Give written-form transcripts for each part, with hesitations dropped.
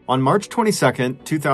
On March 22,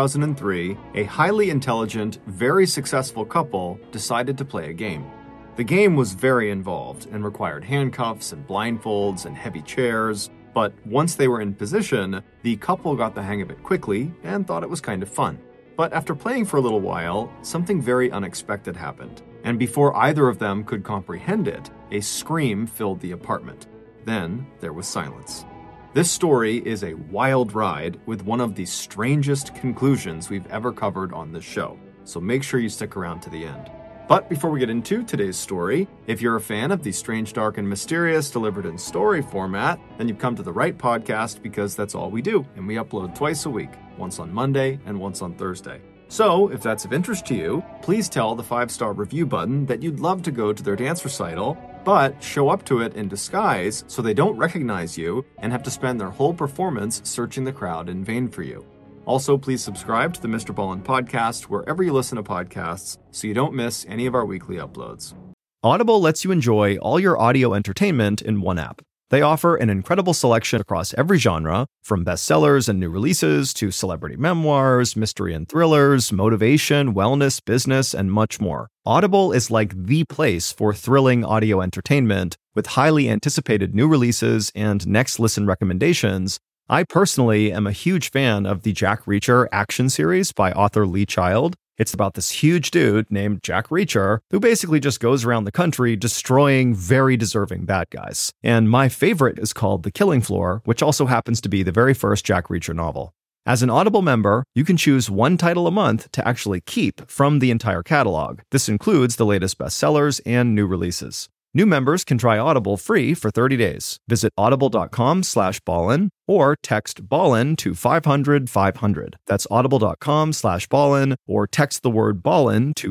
2003, a highly intelligent, very successful couple decided to play a game. The game was very involved and required handcuffs and blindfolds and heavy chairs, but once they were in position, the couple got the hang of it quickly and thought it was kind of fun. But after playing for a little while, something very unexpected happened, and before either of them could comprehend it, a scream filled the apartment. Then there was silence. This story is a wild ride with one of the strangest conclusions we've ever covered on this show, so make sure you stick around to the end. But before we get into today's story, if you're a fan of the strange, dark, and mysterious delivered in story format, then you've come to the right podcast because that's all we do, and we upload twice a week, once on Monday and once on Thursday. So, if that's of interest to you, please tell the 5-star review button that you'd love to go to their dance recital, but show up to it in disguise so they don't recognize you and have to spend their whole performance searching the crowd in vain for you. Also, please subscribe to the Mr. Ballin podcast wherever you listen to podcasts so you don't miss any of our weekly uploads. Audible lets you enjoy all your audio entertainment in one app. They offer an incredible selection across every genre, from bestsellers and new releases to celebrity memoirs, mystery and thrillers, motivation, wellness, business, and much more. Audible is like the place for thrilling audio entertainment with highly anticipated new releases and next listen recommendations. I personally am a huge fan of the Jack Reacher action series by author Lee Child. It's about this huge dude named Jack Reacher who basically just goes around the country destroying very deserving bad guys. And my favorite is called The Killing Floor, which also happens to be the very first Jack Reacher novel. As an Audible member, you can choose one title a month to actually keep from the entire catalog. This includes the latest bestsellers and new releases. New members can try Audible free for 30 days. Visit audible.com/Ballin or text Ballin to 500-500. That's audible.com/Ballin or text the word Ballin to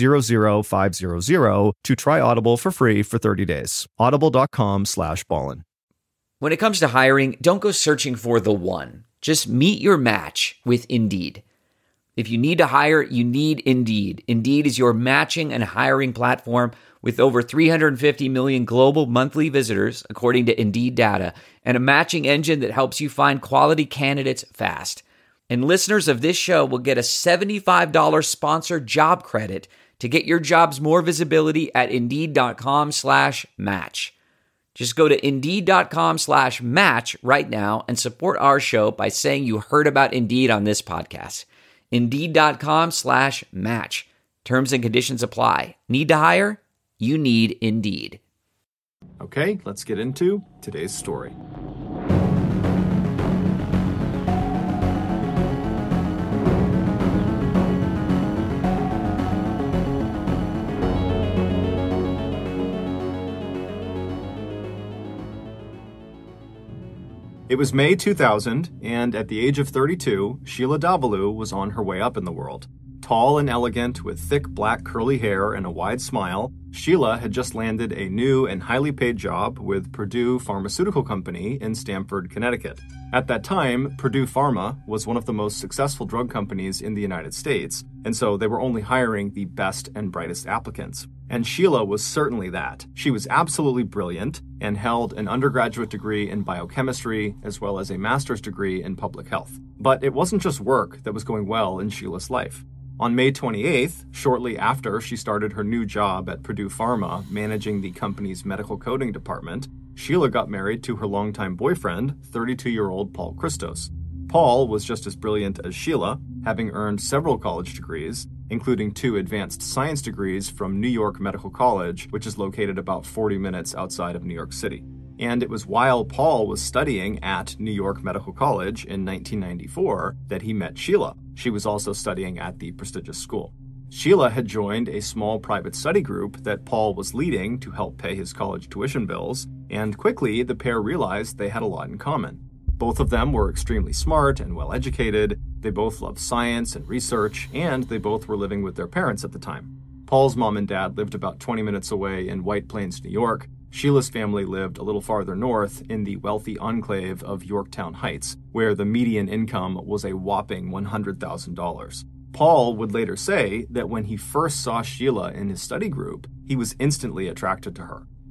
500-500 to try Audible for free for 30 days. Audible.com/Ballin. When it comes to hiring, don't go searching for the one. Just meet your match with Indeed. If you need to hire, you need Indeed. Indeed is your matching and hiring platform with over 350 million global monthly visitors, according to Indeed data, and a matching engine that helps you find quality candidates fast. And listeners of this show will get a $75 sponsored job credit to get your jobs more visibility at Indeed.com/match. Just go to Indeed.com/match right now and support our show by saying you heard about Indeed on this podcast. Indeed.com/match. Terms and conditions apply. Need to hire? You need Indeed. Okay, let's get into today's story. It was May 2000, and at the age of 32, Sheila Davalloo was on her way up in the world. Tall and elegant, with thick black curly hair and a wide smile, Sheila had just landed a new and highly paid job with Purdue Pharmaceutical Company in Stamford, Connecticut. At that time, Purdue Pharma was one of the most successful drug companies in the United States, and so they were only hiring the best and brightest applicants. And Sheila was certainly that. She was absolutely brilliant and held an undergraduate degree in biochemistry as well as a master's degree in public health. But it wasn't just work that was going well in Sheila's life. On May 28th, shortly after she started her new job at Purdue Pharma, managing the company's medical coding department, Sheila got married to her longtime boyfriend, 32-year-old Paul Christos. Paul was just as brilliant as Sheila, having earned several college degrees, including 2 advanced science degrees from New York Medical College, which is located about 40 minutes outside of New York City. And it was while Paul was studying at New York Medical College in 1994 that he met Sheila. She was also studying at the prestigious school. Sheila had joined a small private study group that Paul was leading to help pay his college tuition bills, and quickly the pair realized they had a lot in common. Both of them were extremely smart and well-educated, they both loved science and research, and they both were living with their parents at the time. Paul's mom and dad lived about 20 minutes away in White Plains, New York. Sheila's family lived a little farther north in the wealthy enclave of Yorktown Heights, where the median income was a whopping $100,000. Paul would later say that when he first saw Sheila in his study group, he was instantly attracted to her.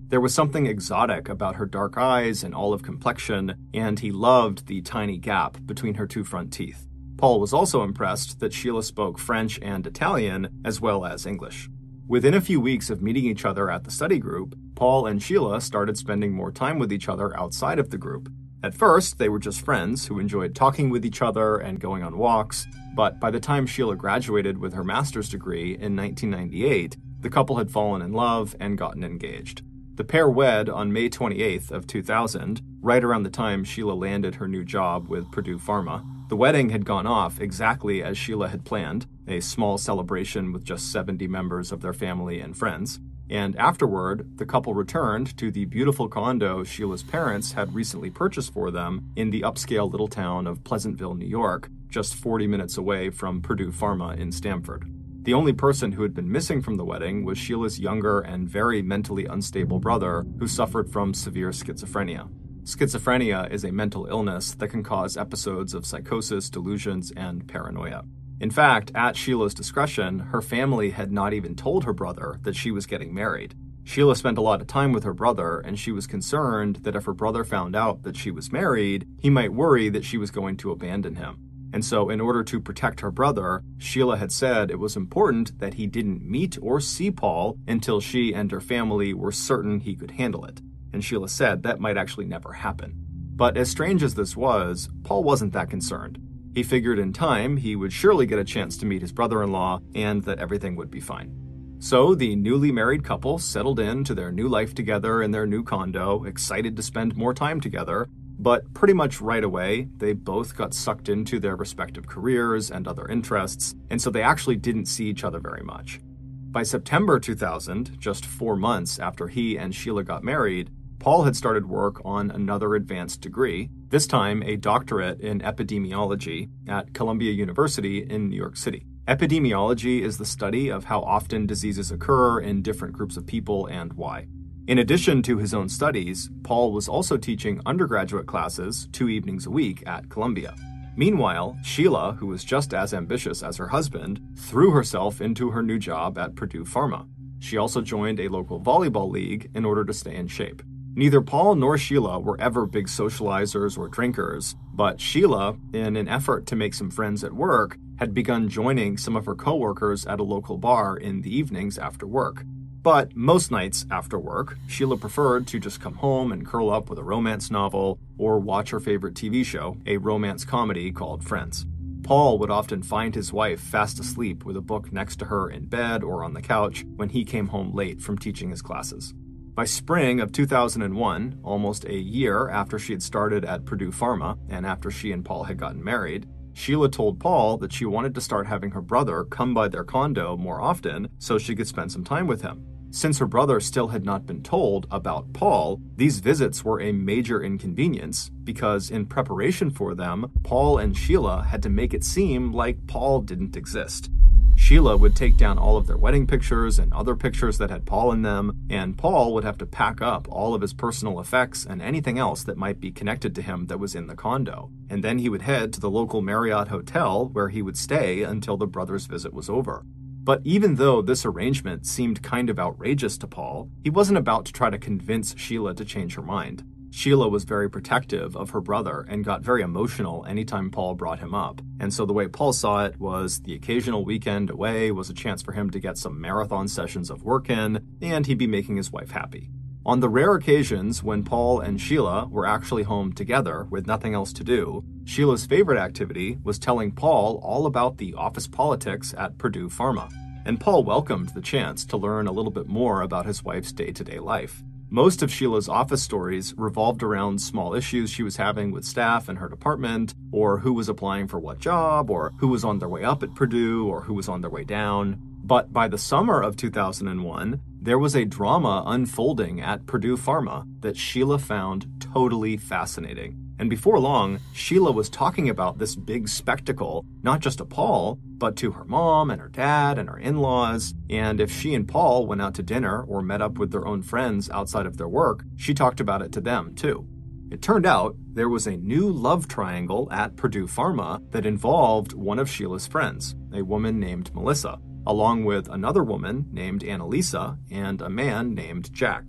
There was something exotic about her dark eyes and olive complexion, and he loved the tiny gap between her two front teeth. Paul was also impressed that Sheila spoke French and Italian as well as English. Within a few weeks of meeting each other at the study group, Paul and Sheila started spending more time with each other outside of the group. At first, they were just friends who enjoyed talking with each other and going on walks, but by the time Sheila graduated with her master's degree in 1998, the couple had fallen in love and gotten engaged. The pair wed on May 28th of 2000, right around the time Sheila landed her new job with Purdue Pharma. The wedding had gone off exactly as Sheila had planned, a small celebration with just 70 members of their family and friends. And afterward, the couple returned to the beautiful condo Sheila's parents had recently purchased for them in the upscale little town of Pleasantville, New York, just 40 minutes away from Purdue Pharma in Stamford. The only person who had been missing from the wedding was Sheila's younger and very mentally unstable brother, who suffered from severe schizophrenia. Schizophrenia is a mental illness that can cause episodes of psychosis, delusions, and paranoia. In fact, at Sheila's discretion, her family had not even told her brother that she was getting married. Sheila spent a lot of time with her brother, and she was concerned that if her brother found out that she was married, he might worry that she was going to abandon him. And so, in order to protect her brother, Sheila had said it was important that he didn't meet or see Paul until she and her family were certain he could handle it. And Sheila said that might actually never happen. But as strange as this was, Paul wasn't that concerned. He figured in time he would surely get a chance to meet his brother-in-law and that everything would be fine. So the newly married couple settled into their new life together in their new condo, excited to spend more time together, but pretty much right away, they both got sucked into their respective careers and other interests, and so they actually didn't see each other very much. By September 2000, just 4 months after he and Sheila got married, Paul had started work on another advanced degree, this time a doctorate in epidemiology at Columbia University in New York City. Epidemiology is the study of how often diseases occur in different groups of people and why. In addition to his own studies, Paul was also teaching undergraduate classes 2 evenings a week at Columbia. Meanwhile, Sheila, who was just as ambitious as her husband, threw herself into her new job at Purdue Pharma. She also joined a local volleyball league in order to stay in shape. Neither Paul nor Sheila were ever big socializers or drinkers, but Sheila, in an effort to make some friends at work, had begun joining some of her coworkers at a local bar in the evenings after work. But most nights after work, Sheila preferred to just come home and curl up with a romance novel or watch her favorite TV show, a romance comedy called Friends. Paul would often find his wife fast asleep with a book next to her in bed or on the couch when he came home late from teaching his classes. By spring of 2001, almost a year after she had started at Purdue Pharma and after she and Paul had gotten married, Sheila told Paul that she wanted to start having her brother come by their condo more often so she could spend some time with him. Since her brother still had not been told about Paul, these visits were a major inconvenience because in preparation for them, Paul and Sheila had to make it seem like Paul didn't exist. Sheila would take down all of their wedding pictures and other pictures that had Paul in them, and Paul would have to pack up all of his personal effects and anything else that might be connected to him that was in the condo. And then he would head to the local Marriott hotel where he would stay until the brothers' visit was over. But even though this arrangement seemed kind of outrageous to Paul, he wasn't about to try to convince Sheila to change her mind. Sheila was very protective of her brother and got very emotional anytime Paul brought him up. And so the way Paul saw it was the occasional weekend away was a chance for him to get some marathon sessions of work in, and he'd be making his wife happy. On the rare occasions when Paul and Sheila were actually home together with nothing else to do, Sheila's favorite activity was telling Paul all about the office politics at Purdue Pharma. And Paul welcomed the chance to learn a little bit more about his wife's day-to-day life. Most of Sheila's office stories revolved around small issues she was having with staff in her department, or who was applying for what job, or who was on their way up at Purdue, or who was on their way down. But by the summer of 2001, there was a drama unfolding at Purdue Pharma that Sheila found totally fascinating. And before long, Sheila was talking about this big spectacle, not just to Paul, but to her mom and her dad and her in-laws. And if she and Paul went out to dinner or met up with their own friends outside of their work, she talked about it to them too. It turned out there was a new love triangle at Purdue Pharma that involved one of Sheila's friends, a woman named Melissa, along with another woman named Annalisa and a man named Jack.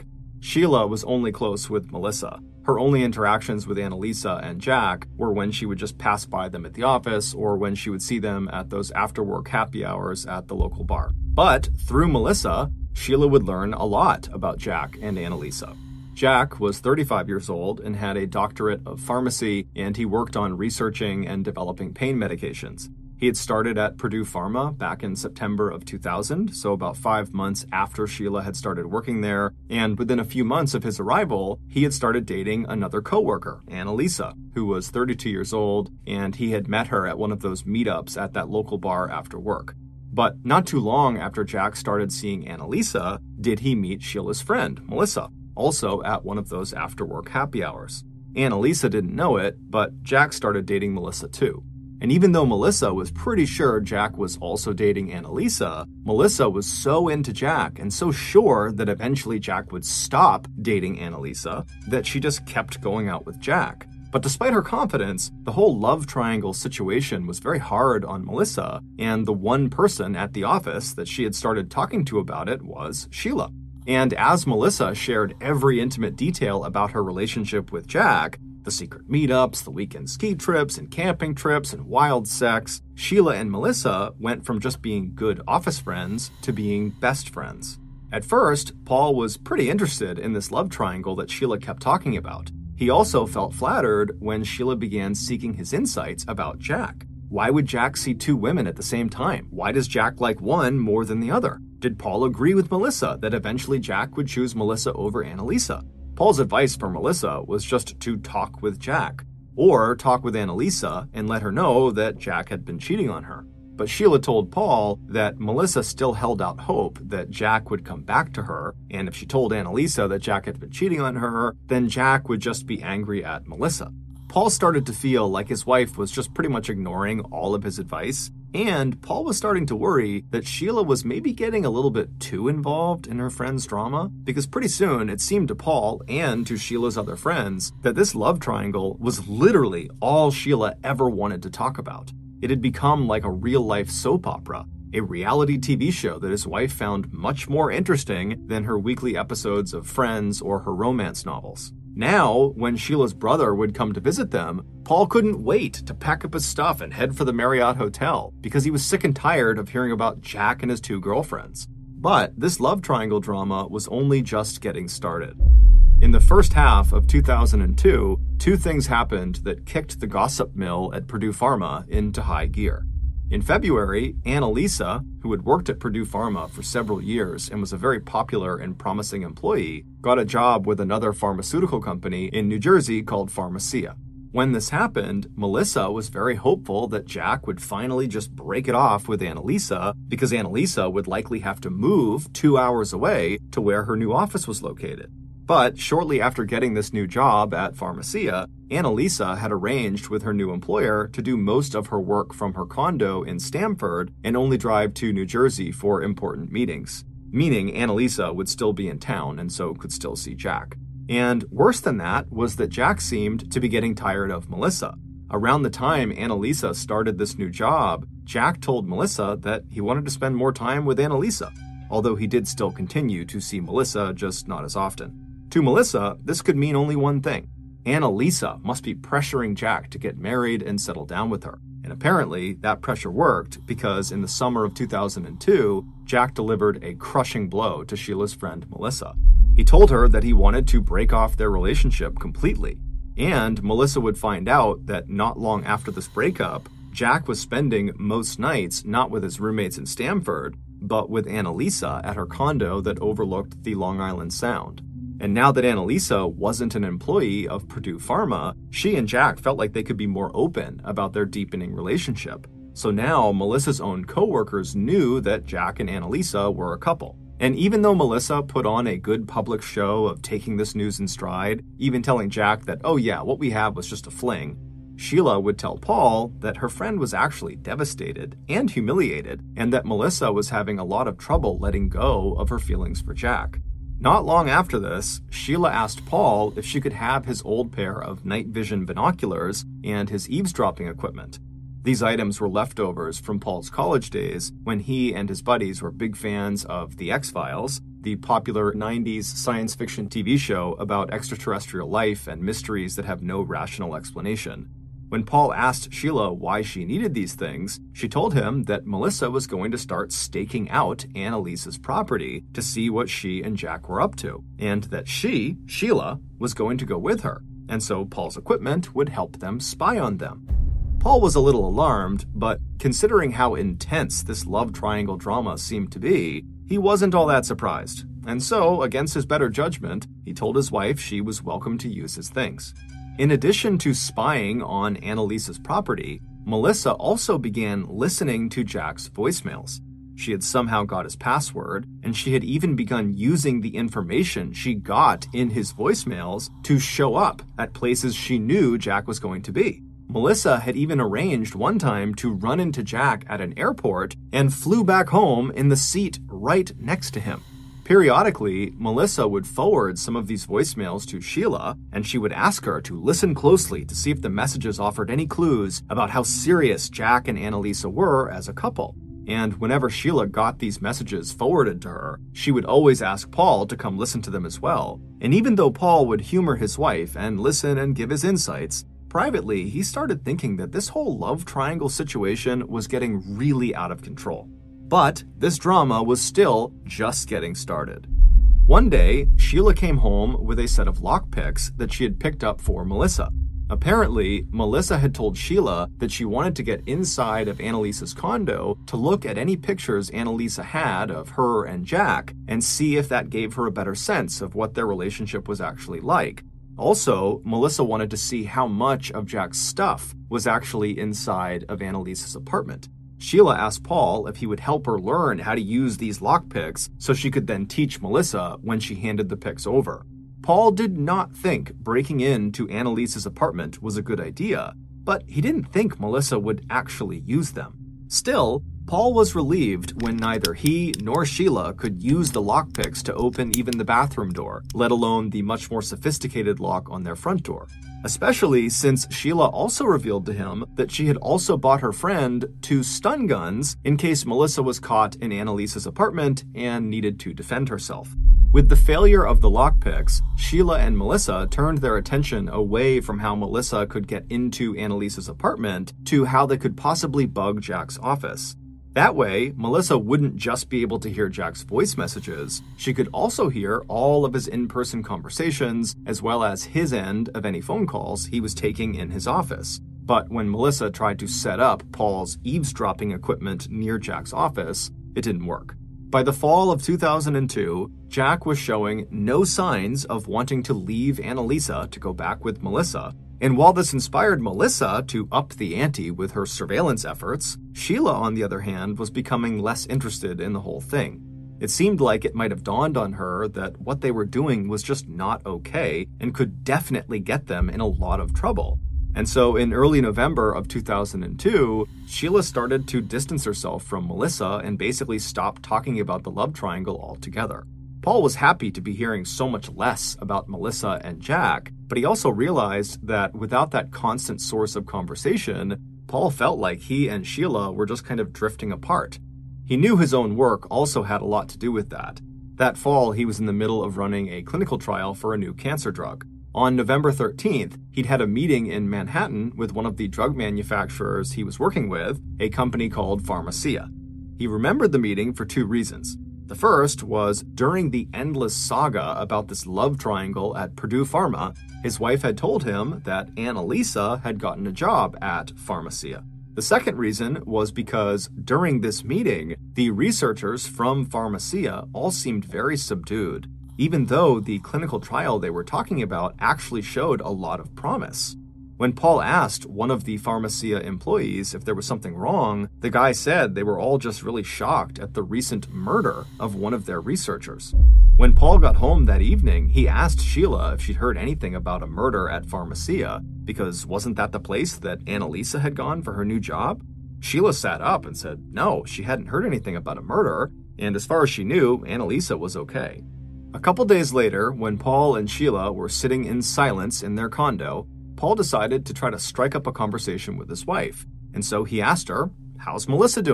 Sheila was only close with Melissa. Her only interactions with Annalisa and Jack were when she would just pass by them at the office or when she would see them at those after-work happy hours at the local bar. But through Melissa, Sheila would learn a lot about Jack and Annalisa. Jack was 35 years old and had a doctorate of pharmacy, and he worked on researching and developing pain medications. He had started at Purdue Pharma back in September of 2000, so about 5 months after Sheila had started working there, and within a few months of his arrival, he had started dating another coworker, Annalisa, who was 32 years old, and he had met her at one of those meetups at that local bar after work. But not too long after Jack started seeing Annalisa, did he meet Sheila's friend, Melissa, also at one of those after-work happy hours. Annalisa didn't know it, but Jack started dating Melissa too. And even though Melissa was pretty sure Jack was also dating Annalisa, Melissa was so into Jack and so sure that eventually Jack would stop dating Annalisa that she just kept going out with Jack. But despite her confidence, the whole love triangle situation was very hard on Melissa, and the one person at the office that she had started talking to about it was Sheila. And as Melissa shared every intimate detail about her relationship with Jack, the secret meetups, the weekend ski trips and camping trips and wild sex, Sheila and Melissa went from just being good office friends to being best friends. At first, Paul was pretty interested in this love triangle that Sheila kept talking about. He also felt flattered when Sheila began seeking his insights about Jack. Why would Jack see two women at the same time? Why does Jack like one more than the other? Did Paul agree with Melissa that eventually Jack would choose Melissa over Annalisa? Paul's advice for Melissa was just to talk with Jack, or talk with Annalisa and let her know that Jack had been cheating on her. But Sheila told Paul that Melissa still held out hope that Jack would come back to her, and if she told Annalisa that Jack had been cheating on her, then Jack would just be angry at Melissa. Paul started to feel like his wife was just pretty much ignoring all of his advice, and Paul was starting to worry that Sheila was maybe getting a little bit too involved in her friend's drama, because pretty soon it seemed to Paul and to Sheila's other friends that this love triangle was literally all Sheila ever wanted to talk about. It had become like a real-life soap opera, a reality TV show that his wife found much more interesting than her weekly episodes of Friends or her romance novels. Now, when Sheila's brother would come to visit them, Paul couldn't wait to pack up his stuff and head for the Marriott Hotel because he was sick and tired of hearing about Jack and his two girlfriends. But this love triangle drama was only just getting started. In the first half of 2002, two things happened that kicked the gossip mill at Purdue Pharma into high gear. In February, Annalisa, who had worked at Purdue Pharma for several years and was a very popular and promising employee, got a job with another pharmaceutical company in New Jersey called Pharmacia. When this happened, Melissa was very hopeful that Jack would finally just break it off with Annalisa because Annalisa would likely have to move 2 hours away to where her new office was located. But shortly after getting this new job at Pharmacia, Annalisa had arranged with her new employer to do most of her work from her condo in Stamford and only drive to New Jersey for important meetings, meaning Annalisa would still be in town and so could still see Jack. And worse than that was that Jack seemed to be getting tired of Melissa. Around the time Annalisa started this new job, Jack told Melissa that he wanted to spend more time with Annalisa, although he did still continue to see Melissa, just not as often. To Melissa, this could mean only one thing. Annalisa must be pressuring Jack to get married and settle down with her. And apparently, that pressure worked because in the summer of 2002, Jack delivered a crushing blow to Sheila's friend Melissa. He told her that he wanted to break off their relationship completely. And Melissa would find out that not long after this breakup, Jack was spending most nights not with his roommates in Stamford, but with Annalisa at her condo that overlooked the Long Island Sound. And now that Annalisa wasn't an employee of Purdue Pharma, she and Jack felt like they could be more open about their deepening relationship. So now Melissa's own coworkers knew that Jack and Annalisa were a couple. And even though Melissa put on a good public show of taking this news in stride, even telling Jack that, oh yeah, what we have was just a fling, Sheila would tell Paul that her friend was actually devastated and humiliated, and that Melissa was having a lot of trouble letting go of her feelings for Jack. Not long after this, Sheila asked Paul if she could have his old pair of night vision binoculars and his eavesdropping equipment. These items were leftovers from Paul's college days when he and his buddies were big fans of The X-Files, the popular 90s science fiction TV show about extraterrestrial life and mysteries that have no rational explanation. When Paul asked Sheila why she needed these things, she told him that Melissa was going to start staking out Annalisa's property to see what she and Jack were up to, and that she, Sheila, was going to go with her, and so Paul's equipment would help them spy on them. Paul was a little alarmed, but considering how intense this love triangle drama seemed to be, he wasn't all that surprised, and so, against his better judgment, he told his wife she was welcome to use his things. In addition to spying on Annalisa's property, Melissa also began listening to Jack's voicemails. She had somehow got his password, and she had even begun using the information she got in his voicemails to show up at places she knew Jack was going to be. Melissa had even arranged one time to run into Jack at an airport and flew back home in the seat right next to him. Periodically, Melissa would forward some of these voicemails to Sheila, and she would ask her to listen closely to see if the messages offered any clues about how serious Jack and Annalisa were as a couple. And whenever Sheila got these messages forwarded to her, she would always ask Paul to come listen to them as well. And even though Paul would humor his wife and listen and give his insights, privately, he started thinking that this whole love triangle situation was getting really out of control. But this drama was still just getting started. One day, Sheila came home with a set of lockpicks that she had picked up for Melissa. Apparently, Melissa had told Sheila that she wanted to get inside of Annalisa's condo to look at any pictures Annalisa had of her and Jack and see if that gave her a better sense of what their relationship was actually like. Also, Melissa wanted to see how much of Jack's stuff was actually inside of Annalisa's apartment. Sheila asked Paul if he would help her learn how to use these lockpicks so she could then teach Melissa when she handed the picks over. Paul did not think breaking into Annalisa's apartment was a good idea, but he didn't think Melissa would actually use them. Still, Paul was relieved when neither he nor Sheila could use the lockpicks to open even the bathroom door, let alone the much more sophisticated lock on their front door. Especially since Sheila also revealed to him that she had also bought her friend 2 stun guns in case Melissa was caught in Annalisa's apartment and needed to defend herself. With the failure of the lockpicks, Sheila and Melissa turned their attention away from how Melissa could get into Annalisa's apartment to how they could possibly bug Jack's office. That way, Melissa wouldn't just be able to hear Jack's voice messages, she could also hear all of his in-person conversations, as well as his end of any phone calls he was taking in his office. But when Melissa tried to set up Paul's eavesdropping equipment near Jack's office, it didn't work. By the fall of 2002, Jack was showing no signs of wanting to leave Annalisa to go back with Melissa. And while this inspired Melissa to up the ante with her surveillance efforts, Sheila, on the other hand, was becoming less interested in the whole thing. It seemed like it might have dawned on her that what they were doing was just not okay and could definitely get them in a lot of trouble. And so in early November of 2002, Sheila started to distance herself from Melissa and basically stopped talking about the love triangle altogether. Paul was happy to be hearing so much less about Melissa and Jack, but he also realized that without that constant source of conversation, Paul felt like he and Sheila were just kind of drifting apart. He knew his own work also had a lot to do with that. That fall, he was in the middle of running a clinical trial for a new cancer drug. On November 13th, he'd had a meeting in Manhattan with one of the drug manufacturers he was working with, a company called Pharmacia. He remembered the meeting for 2 reasons. The first was during the endless saga about this love triangle at Purdue Pharma, his wife had told him that Annalisa had gotten a job at Pharmacia. The second reason was because during this meeting, the researchers from Pharmacia all seemed very subdued, even though the clinical trial they were talking about actually showed a lot of promise. When Paul asked one of the Pharmacia employees if there was something wrong, the guy said they were all just really shocked at the recent murder of one of their researchers. When Paul got home that evening, he asked Sheila if she'd heard anything about a murder at Pharmacia, because wasn't that the place that Annalisa had gone for her new job? Sheila sat up and said no, she hadn't heard anything about a murder, and as far as she knew, Annalisa was okay. A couple days later, when Paul and Sheila were sitting in silence in their condo, Paul decided to try to strike up a conversation with his wife, and so he asked her, "How's Melissa doing?"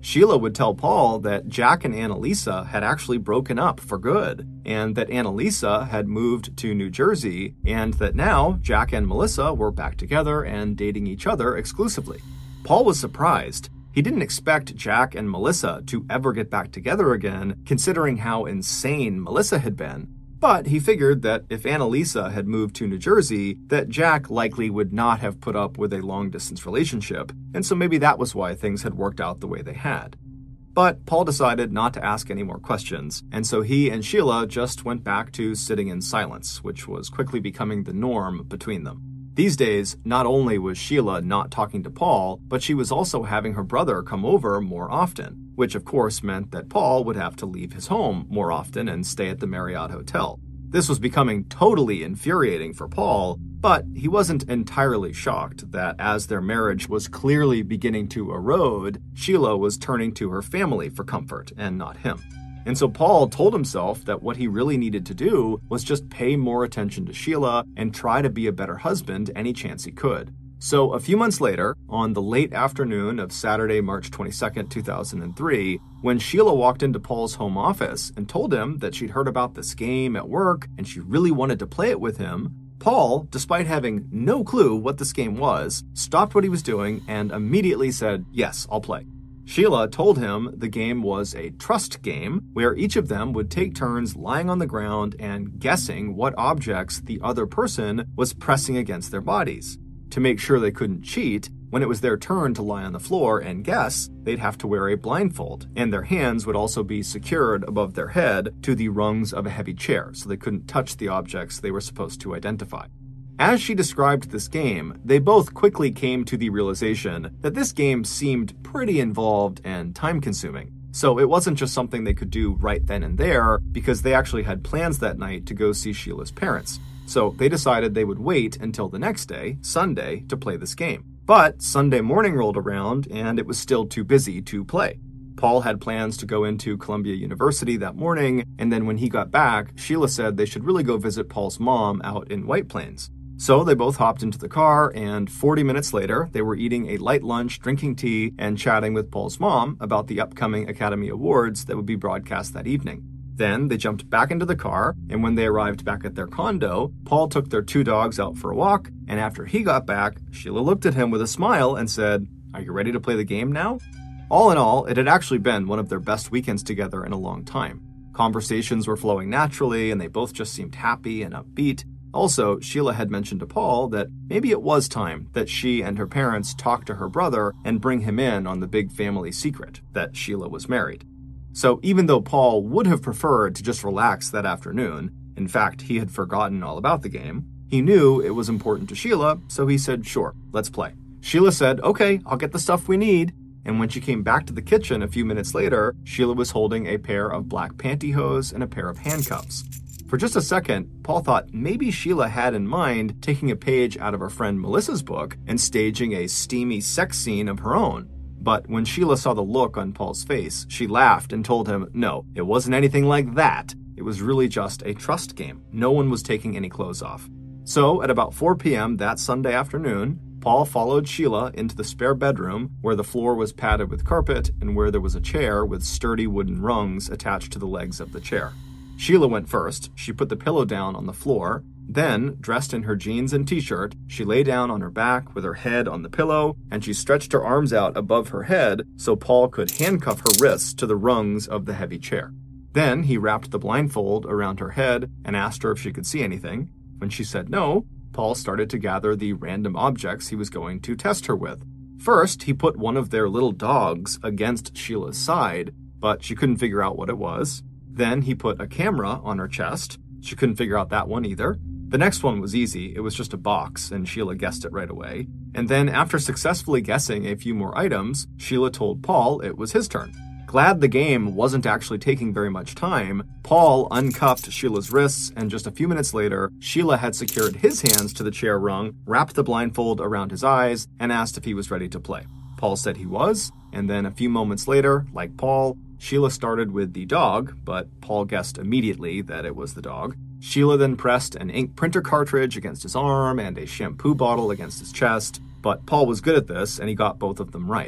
Sheila would tell Paul that Jack and Annalisa had actually broken up for good, and that Annalisa had moved to New Jersey, and that now Jack and Melissa were back together and dating each other exclusively. Paul was surprised. He didn't expect Jack and Melissa to ever get back together again, considering how insane Melissa had been. But he figured that if Annalisa had moved to New Jersey, that Jack likely would not have put up with a long-distance relationship, and so maybe that was why things had worked out the way they had. But Paul decided not to ask any more questions, and so he and Sheila just went back to sitting in silence, which was quickly becoming the norm between them. These days, not only was Sheila not talking to Paul, but she was also having her brother come over more often, which of course meant that Paul would have to leave his home more often and stay at the Marriott Hotel. This was becoming totally infuriating for Paul, but he wasn't entirely shocked that as their marriage was clearly beginning to erode, Sheila was turning to her family for comfort and not him. And so Paul told himself that what he really needed to do was just pay more attention to Sheila and try to be a better husband any chance he could. So a few months later, on the late afternoon of Saturday, March 22nd, 2003, when Sheila walked into Paul's home office and told him that she'd heard about this game at work and she really wanted to play it with him, Paul, despite having no clue what this game was, stopped what he was doing and immediately said, "Yes, I'll play." Sheila told him the game was a trust game where each of them would take turns lying on the ground and guessing what objects the other person was pressing against their bodies. To make sure they couldn't cheat, when it was their turn to lie on the floor and guess, they'd have to wear a blindfold, and their hands would also be secured above their head to the rungs of a heavy chair so they couldn't touch the objects they were supposed to identify. As she described this game, they both quickly came to the realization that this game seemed pretty involved and time-consuming. So it wasn't just something they could do right then and there, because they actually had plans that night to go see Sheila's parents. So they decided they would wait until the next day, Sunday, to play this game. But Sunday morning rolled around and it was still too busy to play. Paul had plans to go into Columbia University that morning, and then when he got back, Sheila said they should really go visit Paul's mom out in White Plains. So they both hopped into the car, and 40 minutes later, they were eating a light lunch, drinking tea, and chatting with Paul's mom about the upcoming Academy Awards that would be broadcast that evening. Then they jumped back into the car, and when they arrived back at their condo, Paul took their two dogs out for a walk, and after he got back, Sheila looked at him with a smile and said, "Are you ready to play the game now?" All in all, it had actually been one of their best weekends together in a long time. Conversations were flowing naturally, and they both just seemed happy and upbeat. Also, Sheila had mentioned to Paul that maybe it was time that she and her parents talk to her brother and bring him in on the big family secret that Sheila was married. So even though Paul would have preferred to just relax that afternoon, in fact, he had forgotten all about the game, he knew it was important to Sheila, so he said, "Sure, let's play." Sheila said, "Okay, I'll get the stuff we need." And when she came back to the kitchen a few minutes later, Sheila was holding a pair of black pantyhose and a pair of handcuffs. For just a second, Paul thought maybe Sheila had in mind taking a page out of her friend Melissa's book and staging a steamy sex scene of her own. But when Sheila saw the look on Paul's face, she laughed and told him, no, it wasn't anything like that. It was really just a trust game. No one was taking any clothes off. So at about 4 p.m. that Sunday afternoon, Paul followed Sheila into the spare bedroom where the floor was padded with carpet and where there was a chair with sturdy wooden rungs attached to the legs of the chair. Sheila went first. She put the pillow down on the floor. Then, dressed in her jeans and t-shirt, she lay down on her back with her head on the pillow, and she stretched her arms out above her head so Paul could handcuff her wrists to the rungs of the heavy chair. Then he wrapped the blindfold around her head and asked her if she could see anything. When she said no, Paul started to gather the random objects he was going to test her with. First, he put one of their little dogs against Sheila's side, but she couldn't figure out what it was. Then he put a camera on her chest. She couldn't figure out that one either. The next one was easy. It was just a box, and Sheila guessed it right away. And then after successfully guessing a few more items, Sheila told Paul it was his turn. Glad the game wasn't actually taking very much time, Paul uncuffed Sheila's wrists, and just a few minutes later, Sheila had secured his hands to the chair rung, wrapped the blindfold around his eyes, and asked if he was ready to play. Paul said he was, and then a few moments later, like Paul, Sheila started with the dog, but Paul guessed immediately that it was the dog. Sheila then pressed an ink printer cartridge against his arm and a shampoo bottle against his chest, but Paul was good at this and he got both of them right.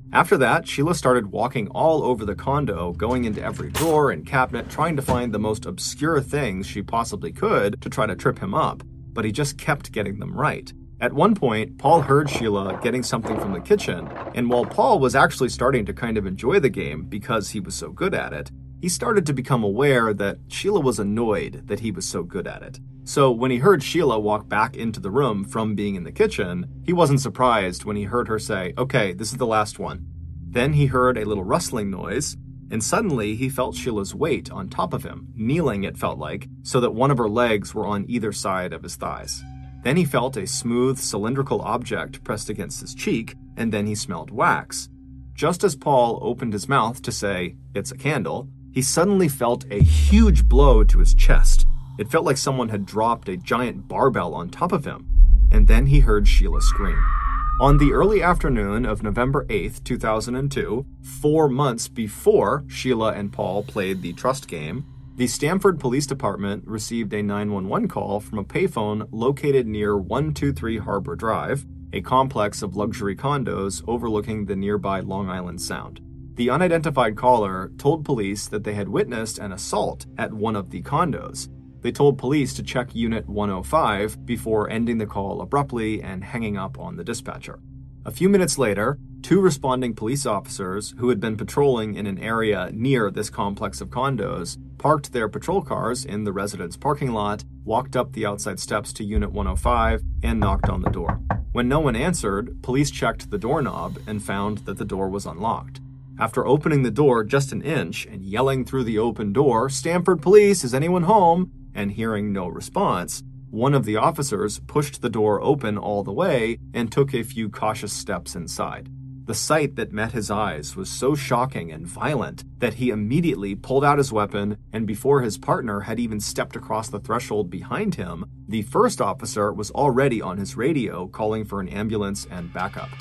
After that, Sheila started walking all over the condo, going into every drawer and cabinet, trying to find the most obscure things she possibly could to try to trip him up, but he just kept getting them right. At one point, Paul heard Sheila getting something from the kitchen, and while Paul was actually starting to kind of enjoy the game because he was so good at it, he started to become aware that Sheila was annoyed that he was so good at it. So when he heard Sheila walk back into the room from being in the kitchen, he wasn't surprised when he heard her say, "Okay, this is the last one." Then he heard a little rustling noise, and suddenly he felt Sheila's weight on top of him, kneeling it felt like, so that one of her legs were on either side of his thighs. Then he felt a smooth, cylindrical object pressed against his cheek, and then he smelled wax. Just as Paul opened his mouth to say, "It's a candle," he suddenly felt a huge blow to his chest. It felt like someone had dropped a giant barbell on top of him. And then he heard Sheila scream. On the early afternoon of November 8th, 2002, 4 months before Sheila and Paul played the trust game, the Stamford Police Department received a 911 call from a payphone located near 123 Harbor Drive, a complex of luxury condos overlooking the nearby Long Island Sound. The unidentified caller told police that they had witnessed an assault at one of the condos. They told police to check Unit 105 before ending the call abruptly and hanging up on the dispatcher. A few minutes later, 2 responding police officers who had been patrolling in an area near this complex of condos parked their patrol cars in the residence parking lot, walked up the outside steps to Unit 105, and knocked on the door. When no one answered, police checked the doorknob and found that the door was unlocked. After opening the door just an inch and yelling through the open door, "Stamford Police, is anyone home?" and hearing no response, one of the officers pushed the door open all the way and took a few cautious steps inside. The sight that met his eyes was so shocking and violent that he immediately pulled out his weapon, and before his partner had even stepped across the threshold behind him, the first officer was already on his radio calling for an ambulance and backup.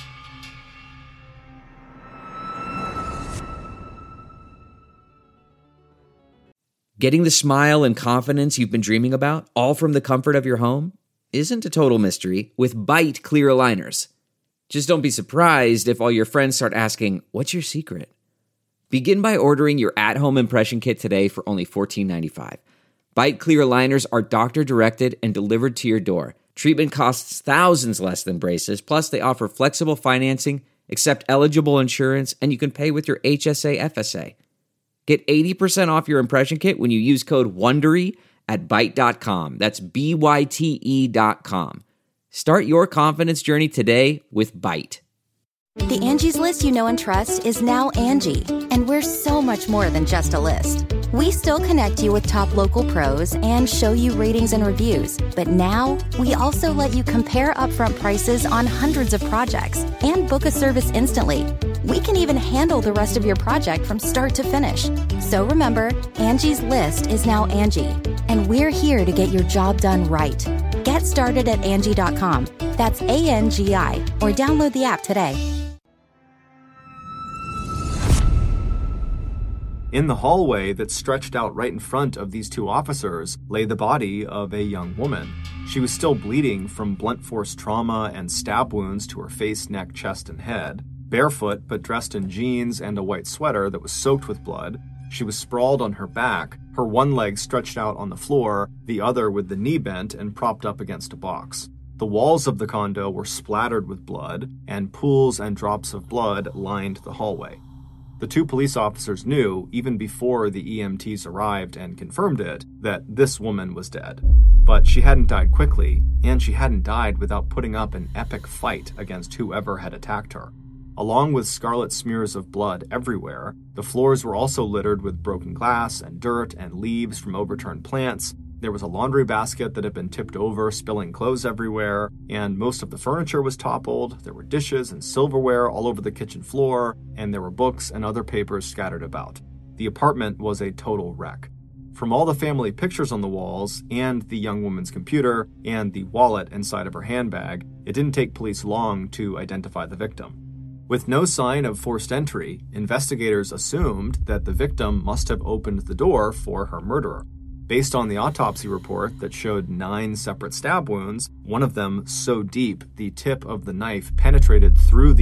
Getting the smile and confidence you've been dreaming about, all from the comfort of your home, isn't a total mystery with Byte clear aligners. Just don't be surprised if all your friends start asking, "What's your secret?" Begin by ordering your at-home impression kit today for only $14.95. Byte clear aligners are doctor-directed and delivered to your door. Treatment costs thousands less than braces, plus they offer flexible financing, accept eligible insurance, and you can pay with your HSA FSA. Get 80% off your impression kit when you use code WONDERY at Byte.com. That's BYTE.com. Start your confidence journey today with Byte. The Angie's List you know and trust is now Angie, and we're so much more than just a list. We still connect you with top local pros and show you ratings and reviews, but now we also let you compare upfront prices on hundreds of projects and book a service instantly. We can even handle the rest of your project from start to finish. So remember, Angie's List is now Angie, and we're here to get your job done right. Get started at Angie.com. That's ANGI, or download the app today. In the hallway that stretched out right in front of these 2 officers lay the body of a young woman. She was still bleeding from blunt force trauma and stab wounds to her face, neck, chest, and head. Barefoot, but dressed in jeans and a white sweater that was soaked with blood, she was sprawled on her back, her one leg stretched out on the floor, the other with the knee bent and propped up against a box. The walls of the condo were splattered with blood, and pools and drops of blood lined the hallway. The 2 police officers knew, even before the EMTs arrived and confirmed it, that this woman was dead. But she hadn't died quickly, and she hadn't died without putting up an epic fight against whoever had attacked her. Along with scarlet smears of blood everywhere, the floors were also littered with broken glass and dirt and leaves from overturned plants. There was a laundry basket that had been tipped over, spilling clothes everywhere, and most of the furniture was toppled. There were dishes and silverware all over the kitchen floor, and there were books and other papers scattered about. The apartment was a total wreck. From all the family pictures on the walls, and the young woman's computer, and the wallet inside of her handbag, it didn't take police long to identify the victim. With no sign of forced entry, investigators assumed that the victim must have opened the door for her murderer. Based on the autopsy report that showed 9 separate stab wounds, one of them so deep the tip of the knife penetrated through the woman's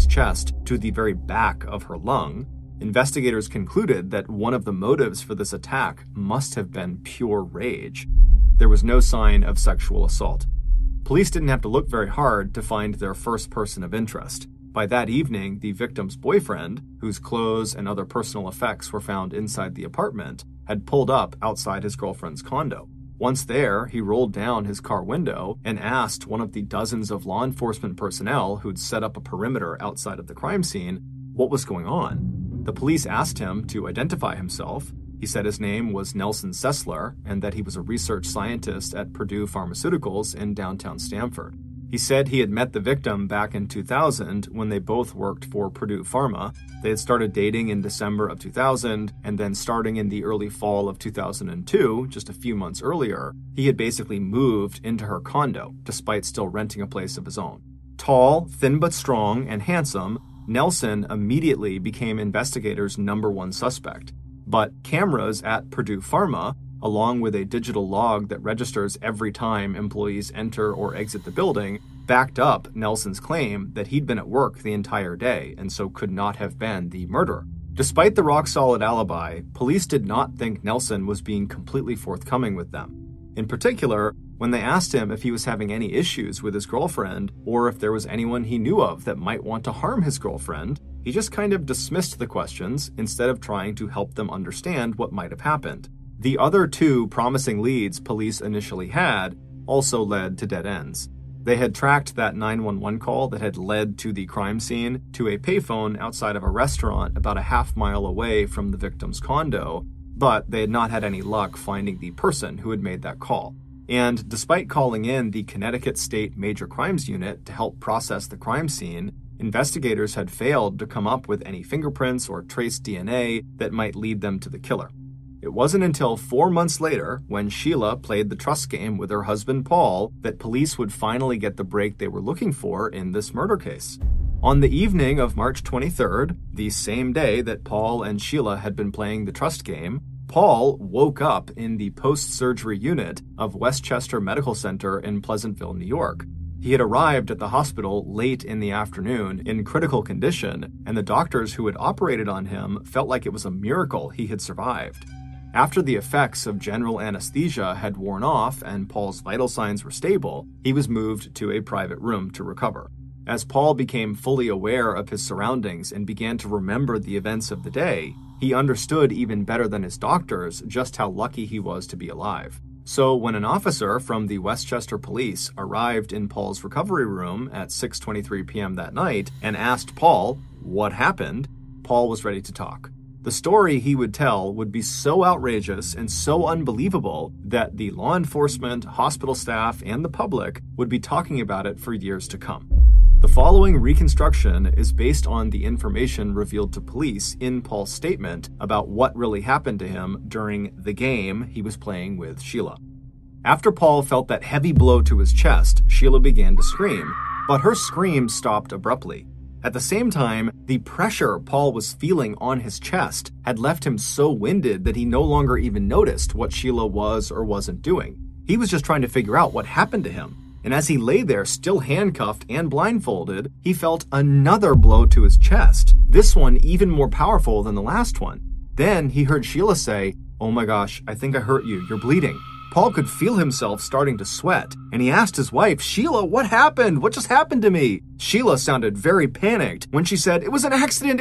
his chest to the very back of her lung, investigators concluded that one of the motives for this attack must have been pure rage. There was no sign of sexual assault. Police didn't have to look very hard to find their first person of interest. By that evening, the victim's boyfriend, whose clothes and other personal effects were found inside the apartment, had pulled up outside his girlfriend's condo. Once there, he rolled down his car window and asked one of the dozens of law enforcement personnel who'd set up a perimeter outside of the crime scene what was going on. The police asked him to identify himself. He said his name was Nelson Sessler and that he was a research scientist at Purdue Pharmaceuticals in downtown Stamford. He said he had met the victim back in 2000 when they both worked for Purdue Pharma. They had started dating in December of 2000, and then starting in the early fall of 2002, just a few months earlier, he had basically moved into her condo, despite still renting a place of his own. Tall, thin but strong, and handsome, Nelson immediately became investigators' #1 suspect. But cameras at Purdue Pharma, along with a digital log that registers every time employees enter or exit the building, backed up Nelson's claim that he'd been at work the entire day and so could not have been the murderer. Despite the rock-solid alibi, police did not think Nelson was being completely forthcoming with them. In particular, when they asked him if he was having any issues with his girlfriend or if there was anyone he knew of that might want to harm his girlfriend, he just kind of dismissed the questions instead of trying to help them understand what might have happened. The other two promising leads police initially had also led to dead ends. They had tracked that 911 call that had led to the crime scene to a payphone outside of a restaurant about a half-mile away from the victim's condo, but they had not had any luck finding the person who had made that call. And despite calling in the Connecticut State Major Crimes Unit to help process the crime scene, investigators had failed to come up with any fingerprints or trace DNA that might lead them to the killer. It wasn't until 4 months later, when Sheila played the trust game with her husband Paul, that police would finally get the break they were looking for in this murder case. On the evening of March 23rd, the same day that Paul and Sheila had been playing the trust game, Paul woke up in the post-surgery unit of Westchester Medical Center in Pleasantville, New York. He had arrived at the hospital late in the afternoon in critical condition, and the doctors who had operated on him felt like it was a miracle he had survived. After the effects of general anesthesia had worn off and Paul's vital signs were stable, he was moved to a private room to recover. As Paul became fully aware of his surroundings and began to remember the events of the day, he understood even better than his doctors just how lucky he was to be alive. So when an officer from the Westchester Police arrived in Paul's recovery room at 6:23 p.m. that night and asked Paul what happened, Paul was ready to talk. The story he would tell would be so outrageous and so unbelievable that the law enforcement, hospital staff, and the public would be talking about it for years to come. The following reconstruction is based on the information revealed to police in Paul's statement about what really happened to him during the game he was playing with Sheila. After Paul felt that heavy blow to his chest, Sheila began to scream, but her scream stopped abruptly. At the same time, the pressure Paul was feeling on his chest had left him so winded that he no longer even noticed what Sheila was or wasn't doing. He was just trying to figure out what happened to him. And as he lay there, still handcuffed and blindfolded, he felt another blow to his chest, this one even more powerful than the last one. Then he heard Sheila say, "Oh my gosh, I think I hurt you, you're bleeding." Paul could feel himself starting to sweat, and he asked his wife, "Sheila, what happened? What just happened to me?" Sheila sounded very panicked when she said, "It was an accident,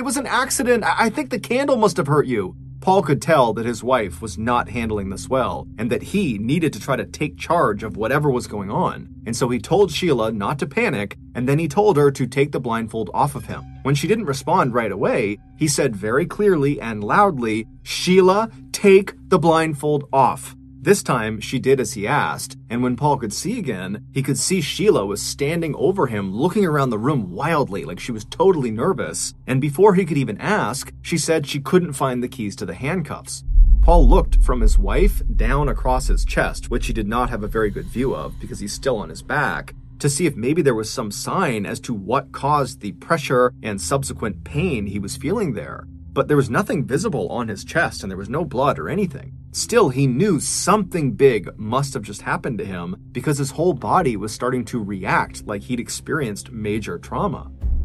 I think the candle must have hurt you." Paul could tell that his wife was not handling this well, and that he needed to try to take charge of whatever was going on. And so he told Sheila not to panic, and then he told her to take the blindfold off of him. When she didn't respond right away, he said very clearly and loudly, "Sheila, take the blindfold off." This time, she did as he asked, and when Paul could see again, he could see Sheila was standing over him, looking around the room wildly, like she was totally nervous, and before he could even ask, she said she couldn't find the keys to the handcuffs. Paul looked from his wife down across his chest, which he did not have a very good view of because he's still on his back, to see if maybe there was some sign as to what caused the pressure and subsequent pain he was feeling there. But there was nothing visible on his chest and there was no blood or anything. Still, he knew something big must have just happened to him because his whole body was starting to react like he'd experienced major trauma.